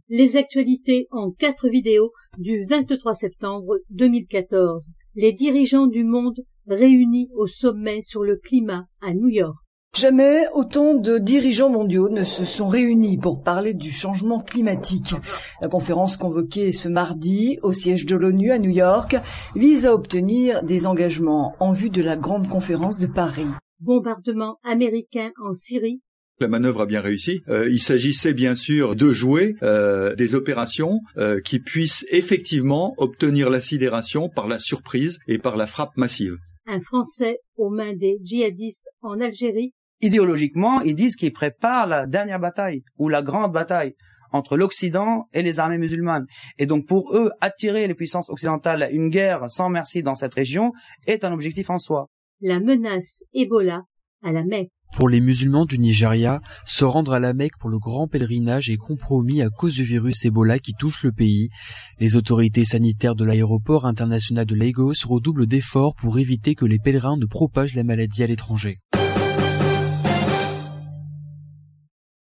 Les actualités en 4 vidéos du 23 septembre 2014. Les dirigeants du monde réunis au sommet sur le climat à New York. Jamais autant de dirigeants mondiaux ne se sont réunis pour parler du changement climatique. La conférence convoquée ce mardi au siège de l'ONU à New York vise à obtenir des engagements en vue de la grande conférence de Paris. Bombardement américain en Syrie. La manœuvre a bien réussi. Il s'agissait bien sûr de jouer des opérations qui puissent effectivement obtenir la sidération par la surprise et par la frappe massive. Un Français aux mains des djihadistes en Algérie. Idéologiquement, ils disent qu'ils préparent la dernière bataille ou la grande bataille entre l'Occident et les armées musulmanes. Et donc pour eux, attirer les puissances occidentales à une guerre sans merci dans cette région est un objectif en soi. La menace Ebola à la Mecque. Pour les musulmans du Nigeria, se rendre à la Mecque pour le grand pèlerinage est compromis à cause du virus Ebola qui touche le pays. Les autorités sanitaires de l'aéroport international de Lagos redoublent d'efforts pour éviter que les pèlerins ne propagent la maladie à l'étranger.